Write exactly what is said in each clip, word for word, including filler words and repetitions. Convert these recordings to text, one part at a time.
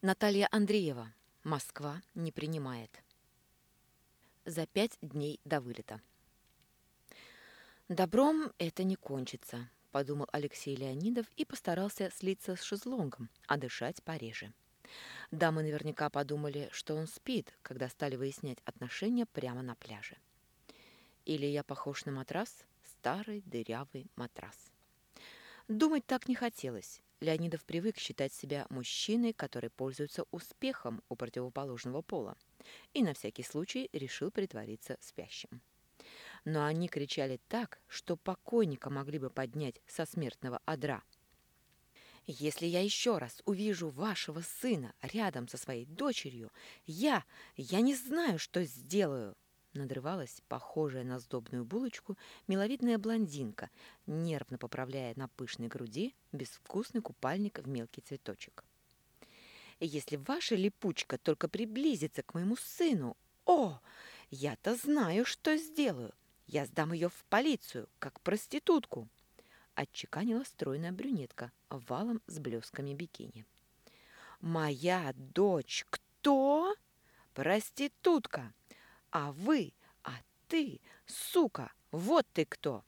Наталья Андреева. Москва не принимает. За пять дней до вылета. «Добром это не кончится», — подумал Алексей Леонидов и постарался слиться с шезлонгом, а дышать пореже. Дамы наверняка подумали, что он спит, когда стали выяснять отношения прямо на пляже. Или я похож на матрас? Старый дырявый матрас. Думать так не хотелось. Леонидов привык считать себя мужчиной, который пользуется успехом у противоположного пола, и на всякий случай решил притвориться спящим. Но они кричали так, что покойника могли бы поднять со смертного одра. «Если я еще раз увижу вашего сына рядом со своей дочерью, я, я не знаю, что сделаю!» Надрывалась, похожая на сдобную булочку, миловидная блондинка, нервно поправляя на пышной груди безвкусный купальник в мелкий цветочек. «Если ваша липучка только приблизится к моему сыну, о, я-то знаю, что сделаю! Я сдам ее в полицию, как проститутку!» Отчеканила стройная брюнетка валом с блесками бикини. «Моя дочь кто? Проститутка! А вы, а ты, сука, вот ты кто!»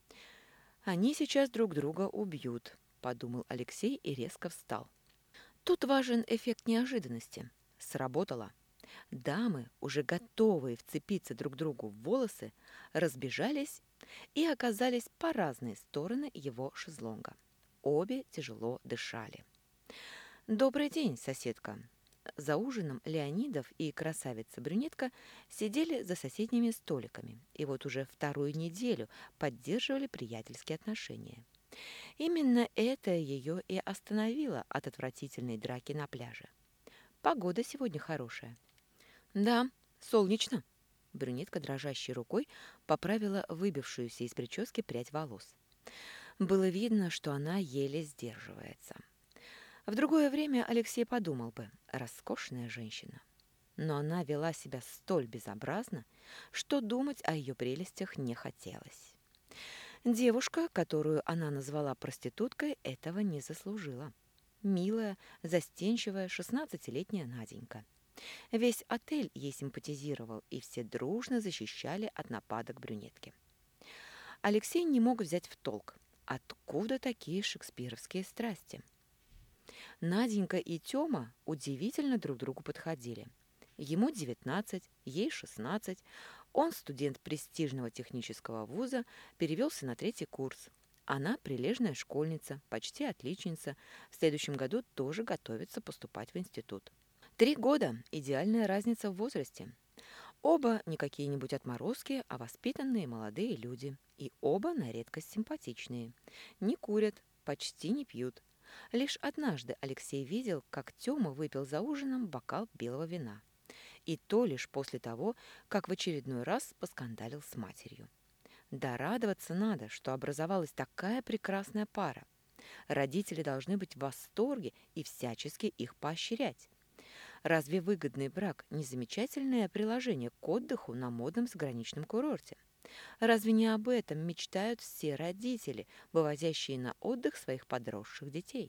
«Они сейчас друг друга убьют», — подумал Алексей и резко встал. Тут важен эффект неожиданности. Сработало. Дамы, уже готовые вцепиться друг другу в волосы, разбежались и оказались по разные стороны его шезлонга. Обе тяжело дышали. «Добрый день, соседка!» За ужином Леонидов и красавица-брюнетка сидели за соседними столиками и вот уже вторую неделю поддерживали приятельские отношения. Именно это ее и остановило от отвратительной драки на пляже. Погода сегодня хорошая. «Да, солнечно!» Брюнетка дрожащей рукой поправила выбившуюся из прически прядь волос. Было видно, что она еле сдерживается. В другое время Алексей подумал бы: роскошная женщина. Но она вела себя столь безобразно, что думать о ее прелестях не хотелось. Девушка, которую она назвала проституткой, этого не заслужила. Милая, застенчивая шестнадцатилетняя Наденька. Весь отель ей симпатизировал, и все дружно защищали от нападок брюнетки. Алексей не мог взять в толк, откуда такие шекспировские страсти. Наденька и Тёма удивительно друг другу подходили. Ему девятнадцать, ей шестнадцать. Он студент престижного технического вуза, перевелся на третий курс. Она прилежная школьница, почти отличница. В следующем году тоже готовится поступать в институт. Три года – идеальная разница в возрасте. Оба не какие-нибудь отморозки, а воспитанные молодые люди. И оба на редкость симпатичные. Не курят, почти не пьют. Лишь однажды Алексей видел, как Тёма выпил за ужином бокал белого вина. И то лишь после того, как в очередной раз поскандалил с матерью. Да радоваться надо, что образовалась такая прекрасная пара. Родители должны быть в восторге и всячески их поощрять. Разве выгодный брак не замечательное приложение к отдыху на модном заграничном курорте? Разве не об этом мечтают все родители, вывозящие на отдых своих подросших детей?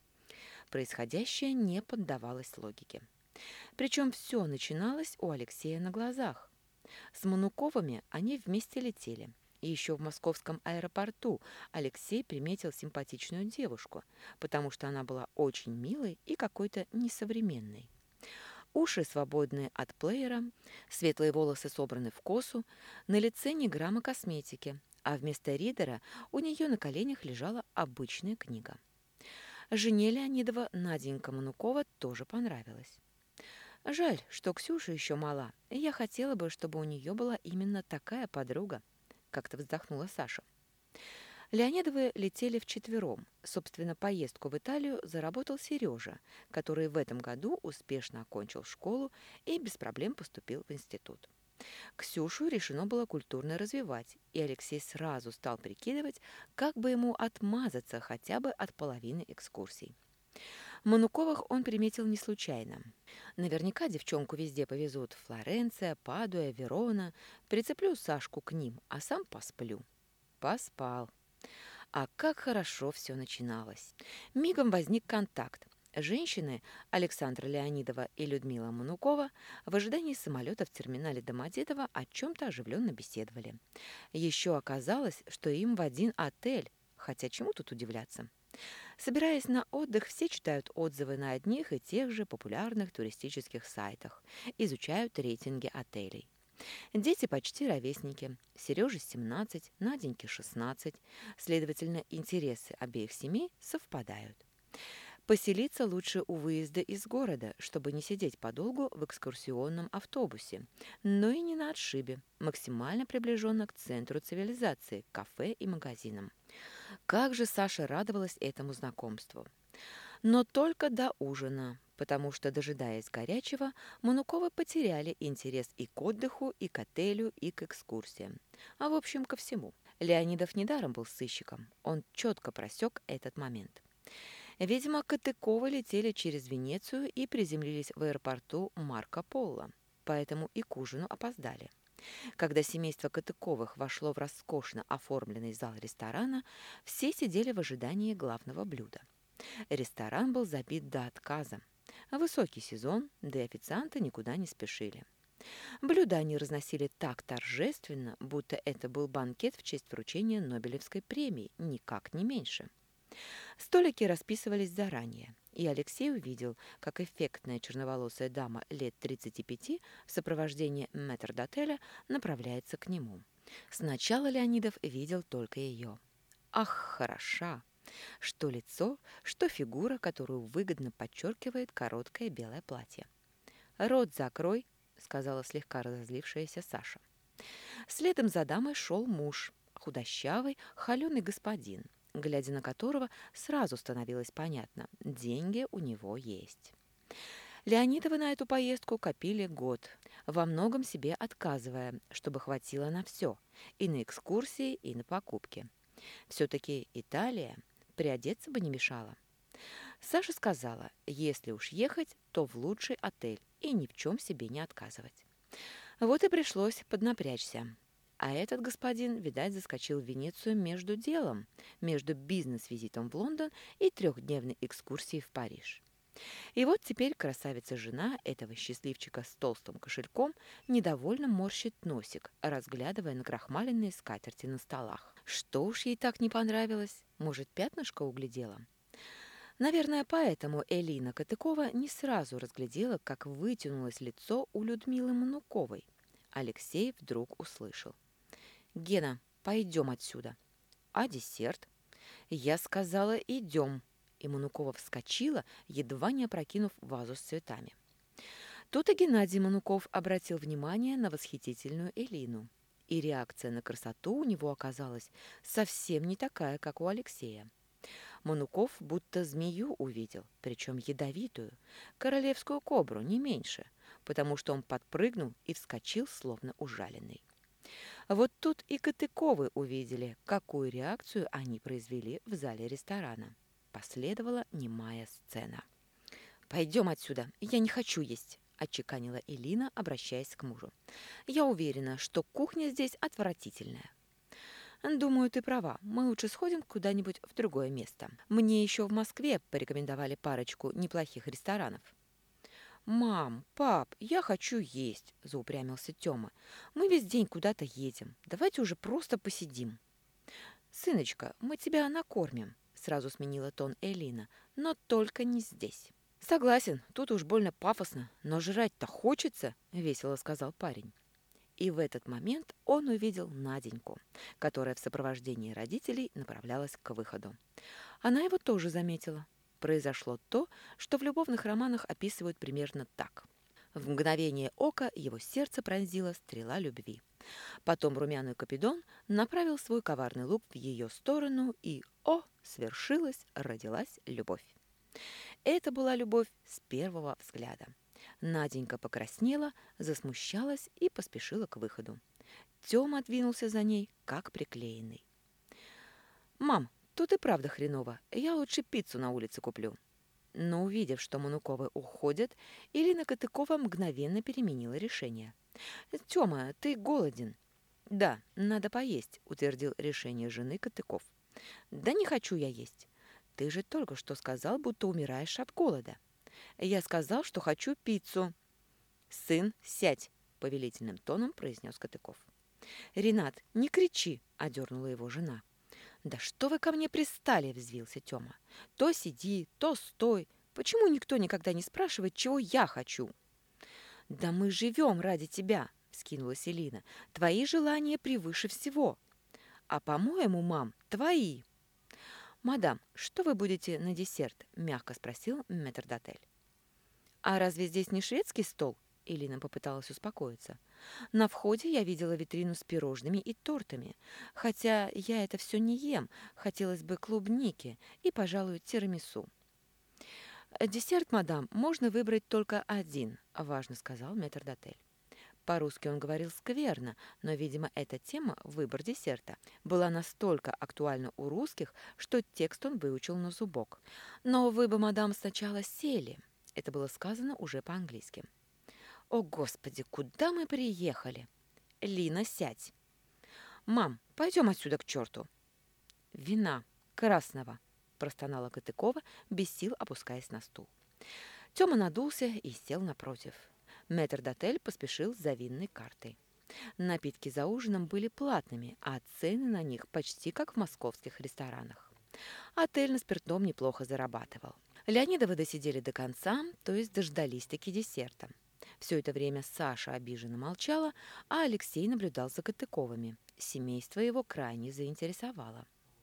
Происходящее не поддавалось логике. Причем все начиналось у Алексея на глазах. С Мануковыми они вместе летели. И еще в московском аэропорту Алексей приметил симпатичную девушку, потому что она была очень милой и какой-то несовременной. Уши свободные от плеера, светлые волосы собраны в косу, на лице ни грамма косметики, а вместо ридера у нее на коленях лежала обычная книга. Жене Леонидова Наденька Манукова тоже понравилась. Жаль, что Ксюша еще мала, и я хотела бы, чтобы у нее была именно такая подруга, как-то вздохнула Саша. Леонидовы летели вчетвером. Собственно, поездку в Италию заработал Сережа, который в этом году успешно окончил школу и без проблем поступил в институт. Ксюшу решено было культурно развивать, и Алексей сразу стал прикидывать, как бы ему отмазаться хотя бы от половины экскурсий. Мануковых он приметил не случайно. Наверняка девчонку везде повезут: Флоренция, Падуя, Верона. Прицеплю Сашку к ним, а сам посплю. Поспал. А как хорошо все начиналось. Мигом возник контакт. Женщины Александра Леонидова и Людмила Манукова в ожидании самолета в терминале Домодедово о чем-то оживленно беседовали. Еще оказалось, что им в один отель, хотя чему тут удивляться. Собираясь на отдых, все читают отзывы на одних и тех же популярных туристических сайтах, изучают рейтинги отелей. Дети почти ровесники. Сереже семнадцать, Наденьке шестнадцать. Следовательно, интересы обеих семей совпадают. Поселиться лучше у выезда из города, чтобы не сидеть подолгу в экскурсионном автобусе, но и не на отшибе, максимально приближенно к центру цивилизации, кафе и магазинам. Как же Саша радовалась этому знакомству. Но только до ужина, потому что, дожидаясь горячего, Мануковы потеряли интерес и к отдыху, и к отелю, и к экскурсиям. А в общем, ко всему. Леонидов недаром был сыщиком. Он четко просек этот момент. Видимо, Катыковы летели через Венецию и приземлились в аэропорту Марко Поло, поэтому и к ужину опоздали. Когда семейство Катыковых вошло в роскошно оформленный зал ресторана, все сидели в ожидании главного блюда. Ресторан был забит до отказа. Высокий сезон, да и официанты никуда не спешили. Блюда они разносили так торжественно, будто это был банкет в честь вручения Нобелевской премии, никак не меньше. Столики расписывались заранее, и Алексей увидел, как эффектная черноволосая дама лет тридцати пяти в сопровождении метрдотеля направляется к нему. Сначала Леонидов видел только ее. Ах, хороша! Что лицо, что фигура, которую выгодно подчеркивает короткое белое платье. «Рот закрой», — сказала слегка разозлившаяся Саша. Следом за дамой шел муж, худощавый, холеный господин, глядя на которого сразу становилось понятно — деньги у него есть. Леонидовы на эту поездку копили год, во многом себе отказывая, чтобы хватило на все — и на экскурсии, и на покупки. Все-таки Италия, приодеться бы не мешало. Саша сказала, если уж ехать, то в лучший отель и ни в чем себе не отказывать. Вот и пришлось поднапрячься. А этот господин, видать, заскочил в Венецию между делом, между бизнес-визитом в Лондон и трехдневной экскурсией в Париж. И вот теперь красавица-жена этого счастливчика с толстым кошельком недовольно морщит носик, разглядывая накрахмаленные скатерти на столах. Что уж ей так не понравилось? Может, пятнышко углядела? Наверное, поэтому Элина Катыкова не сразу разглядела, как вытянулось лицо у Людмилы Мануковой. Алексей вдруг услышал. «Гена, пойдем отсюда». «А десерт?» «Я сказала, идем». И Манукова вскочила, едва не опрокинув вазу с цветами. Тут и Геннадий Мануков обратил внимание на восхитительную Элину. И реакция на красоту у него оказалась совсем не такая, как у Алексея. Мануков будто змею увидел, причем ядовитую, королевскую кобру, не меньше, потому что он подпрыгнул и вскочил, словно ужаленный. Вот тут и Катыковы увидели, какую реакцию они произвели в зале ресторана. Последовала немая сцена. «Пойдем отсюда, я не хочу есть», — отчеканила Элина, обращаясь к мужу. «Я уверена, что кухня здесь отвратительная». «Думаю, ты права. Мы лучше сходим куда-нибудь в другое место. Мне еще в Москве порекомендовали парочку неплохих ресторанов». «Мам, пап, я хочу есть», — заупрямился Тёма. «Мы весь день куда-то едем. Давайте уже просто посидим». «Сыночка, мы тебя накормим», — сразу сменила тон Элина. «Но только не здесь». «Согласен, тут уж больно пафосно, но жрать-то хочется», — весело сказал парень. И в этот момент он увидел Наденьку, которая в сопровождении родителей направлялась к выходу. Она его тоже заметила. Произошло то, что в любовных романах описывают примерно так. В мгновение ока его сердце пронзила стрела любви. Потом румяный Купидон направил свой коварный лук в ее сторону, и, о, свершилась, родилась любовь. Это была любовь с первого взгляда. Наденька покраснела, засмущалась и поспешила к выходу. Тёма двинулся за ней, как приклеенный. «Мам, тут и правда хреново. Я лучше пиццу на улице куплю». Но увидев, что Мануковы уходят, Ирина Катыкова мгновенно переменила решение. «Тёма, ты голоден?» «Да, надо поесть», — утвердил решение жены Катыков. «Да не хочу я есть». ты же только что сказал, будто умираешь от голода. Я сказал, что хочу пиццу. Сын, сядь, повелительным тоном произнес Катыков. Ренат, не кричи, одернула его жена. Да что вы ко мне пристали, взвился Тёма. То сиди, то стой. Почему никто никогда не спрашивает, чего я хочу? Да мы живем ради тебя, вскинулась Элина. Твои желания превыше всего. А, по-моему, мам, твои. «Мадам, что вы будете на десерт?» – мягко спросил метрдотель. «А разве здесь не шведский стол?» – Элина попыталась успокоиться. «На входе я видела витрину с пирожными и тортами. Хотя я это все не ем, хотелось бы клубники и, пожалуй, тирамису». «Десерт, мадам, можно выбрать только один», – важно сказал метрдотель. По-русски он говорил скверно, но, видимо, эта тема, выбор десерта, была настолько актуальна у русских, что текст он выучил на зубок. «Но вы бы, мадам, сначала сели». Это было сказано уже по-английски. «О, Господи, куда мы приехали?» «Лина, сядь». «Мам, пойдем отсюда к черту». «Вина. Красного», – простонала Катыкова, без сил опускаясь на стул. Тёма надулся и сел напротив. Метрдотель поспешил за винной картой. Напитки за ужином были платными, а цены на них почти как в московских ресторанах. Отель на спиртном неплохо зарабатывал. Леонидовы досидели до конца, то есть дождались-таки десерта. Все это время Саша обиженно молчала, а Алексей наблюдал за Катыковыми. Семейство его крайне заинтересовало.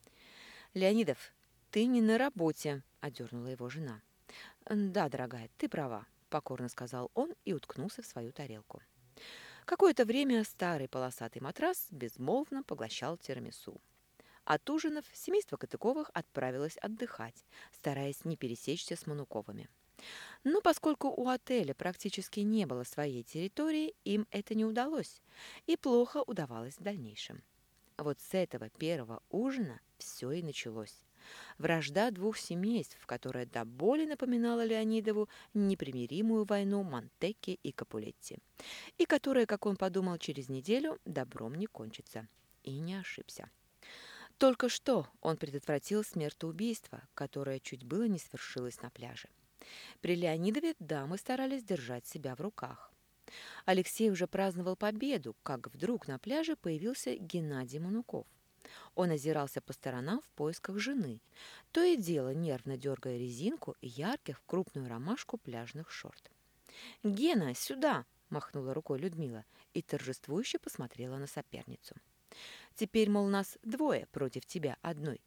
«Леонидов, ты не на работе», – одернула его жена. «Да, дорогая, ты права», – покорно сказал он и уткнулся в свою тарелку. Какое-то время старый полосатый матрас безмолвно поглощал тирамису. От ужинов семейство Катыковых отправилось отдыхать, стараясь не пересечься с Мануковыми. Но поскольку у отеля практически не было своей территории, им это не удалось, и плохо удавалось в дальнейшем. Вот с этого первого ужина все и началось. Вражда двух семейств, которая до боли напоминала Леонидову непримиримую войну Монтекки и Капулетти, и которая, как он подумал, через неделю добром не кончится. И не ошибся. Только что он предотвратил смертоубийство, которое чуть было не свершилось на пляже. При Леонидове дамы старались держать себя в руках. Алексей уже праздновал победу, как вдруг на пляже появился Геннадий Мануков. Он озирался по сторонам в поисках жены, то и дело нервно дергая резинку ярких в крупную ромашку пляжных шорт. «Гена, сюда!» – махнула рукой Людмила и торжествующе посмотрела на соперницу. «Теперь, мол, нас двое против тебя одной.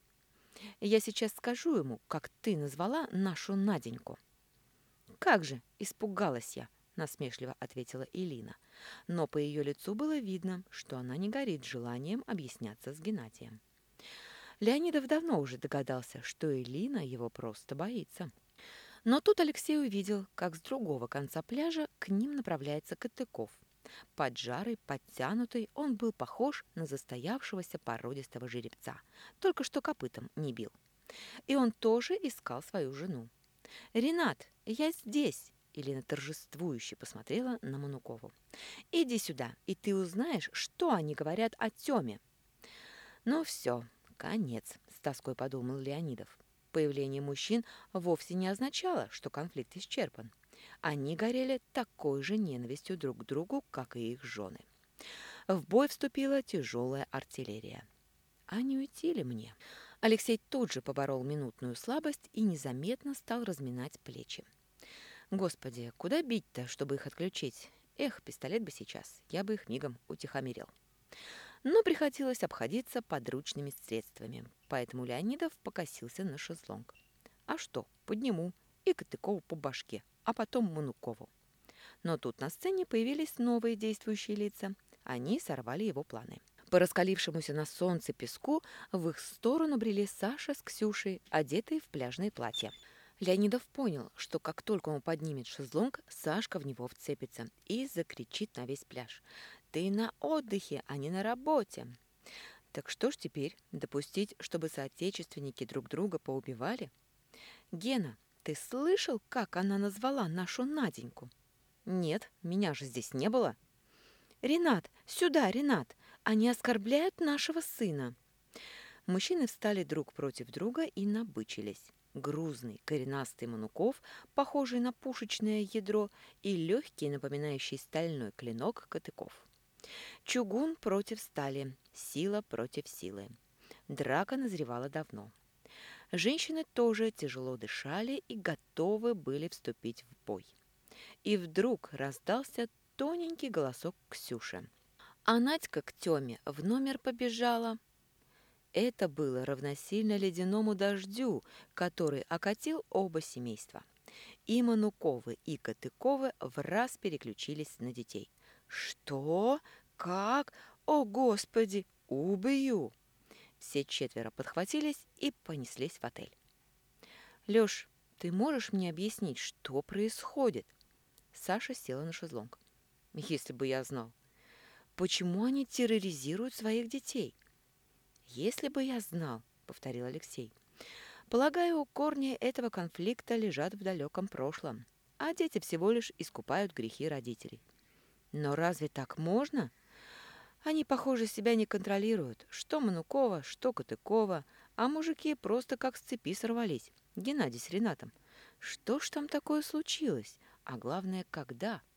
Я сейчас скажу ему, как ты назвала нашу Наденьку». «Как же!» – испугалась я, насмешливо ответила Элина. Но по ее лицу было видно, что она не горит желанием объясняться с Геннадием. Леонидов давно уже догадался, что Элина его просто боится. Но тут Алексей увидел, как с другого конца пляжа к ним направляется Катыков. Поджарый, подтянутый, он был похож на застоявшегося породистого жеребца, только что копытом не бил. И он тоже искал свою жену. «Ренат, я здесь!» Елена торжествующе посмотрела на Манукову. «Иди сюда, и ты узнаешь, что они говорят о Тёме». «Ну все, конец», — с тоской подумал Леонидов. Появление мужчин вовсе не означало, что конфликт исчерпан. Они горели такой же ненавистью друг к другу, как и их жены. В бой вступила тяжелая артиллерия. А не уйти ли мне? Алексей тут же поборол минутную слабость и незаметно стал разминать плечи. Господи, куда бить-то, чтобы их отключить? Эх, пистолет бы сейчас, я бы их мигом утихомирил. Но приходилось обходиться подручными средствами, поэтому Леонидов покосился на шезлонг. А что, подниму и Катыкову по башке, а потом Манукову. Но тут на сцене появились новые действующие лица. Они сорвали его планы. По раскалившемуся на солнце песку в их сторону брели Саша с Ксюшей, одетые в пляжные платья. Леонидов понял, что как только он поднимет шезлонг, Сашка в него вцепится и закричит на весь пляж. «Ты на отдыхе, а не на работе!» Так что ж теперь, допустить, чтобы соотечественники друг друга поубивали? «Гена, ты слышал, как она назвала нашу Наденьку?» «Нет, меня же здесь не было». «Ренат, сюда, Ренат! Они оскорбляют нашего сына!» Мужчины встали друг против друга и набычились. грузный коренастый Мануков, похожий на пушечное ядро, и легкий, напоминающий стальной клинок, Катыков. Чугун против стали, сила против силы. Драка назревала давно. Женщины тоже тяжело дышали и готовы были вступить в бой. И вдруг раздался тоненький голосок Ксюши. А Надька к Тёме в номер побежала. Это было равносильно ледяному дождю, который окатил оба семейства. И Мануковы, и Катыковы враз переключились на детей. «Что? Как? О, Господи! Убью!» Все четверо подхватились и понеслись в отель. «Лёш, ты можешь мне объяснить, что происходит?» Саша села на шезлонг. «Если бы я знал. Почему они терроризируют своих детей?» «Если бы я знал», — повторил Алексей. «Полагаю, корни этого конфликта лежат в далеком прошлом, а дети всего лишь искупают грехи родителей. Но разве так можно? Они, похоже, себя не контролируют. Что Манукова, что Катыкова, а мужики просто как с цепи сорвались. Геннадий с Ренатом. Что ж там такое случилось? А главное, когда?»